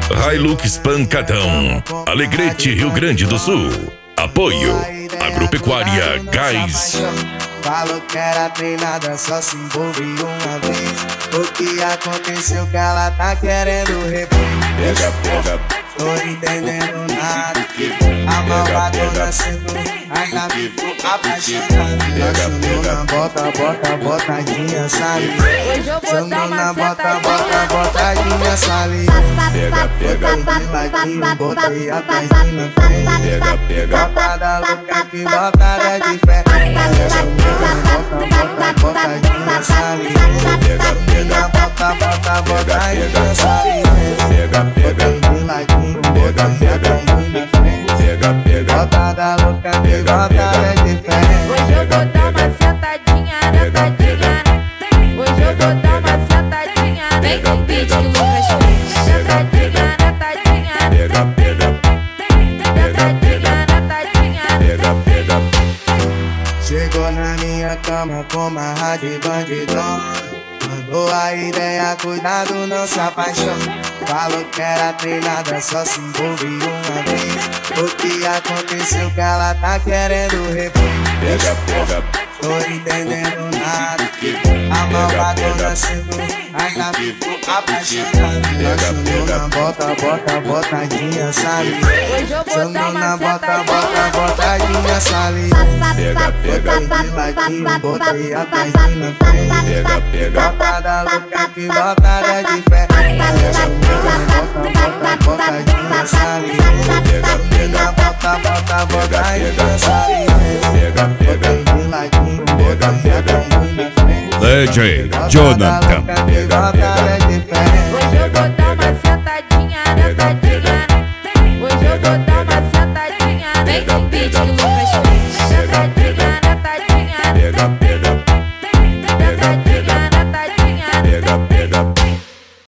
Hilux Pancadão, Alegrete, Rio Grande do Sul. Apoio Agropecuária Gás. Falou que era treinada, só se envolveu uma vez. O que aconteceu que ela tá querendo repetir? Pega, pega, Tô entendendo nada. A malvadona sendo ainda ficou apaixonada. Chamou na botadinha, sabe? Chamou na botadinha, sabe? pega, pega, Botei a perninha na frente. pega, pega, Botada louca que botada de fé. Botadinha, sabe? pega, pega, Botadinha, sabe? pega, pega, pega, pega, Botada louca que botada de fé. Hoje eu vou dar uma sentadinha na tadinha. Hoje eu vou dar uma sentadinha. Vem com o beat que o Lucas fez. Sentadinha na tadinha. pega, pega, Sentadinha na tadinha. pega, pega. Chegou na minha cama com uma rádio bandidão. Mandou a ideia, cuidado, não se apaixone. Falou que era treinada, só se envolveu uma vez. O que aconteceu que ela tá querendo repetir? Pega, pega, Tô entendendo nada. A malvadona sendo ainda ficou apaixonada. Chamou na botadinha, sabe? Hoje eu vou dar Chamou uma na sentadinha. botadinha, sabe? pega, pega, Botei a perninha na frente. pega, pega, Botada louca que botada de fé. Botadinha, sabe? pega, pega, Botadinha, sabe? pega, pega, DJ Jonathan. Hoje eu vou dar uma sentadinha na tadinha. Hoje eu vou dar uma sentadinha. Vem com o beat que o Lucas fez.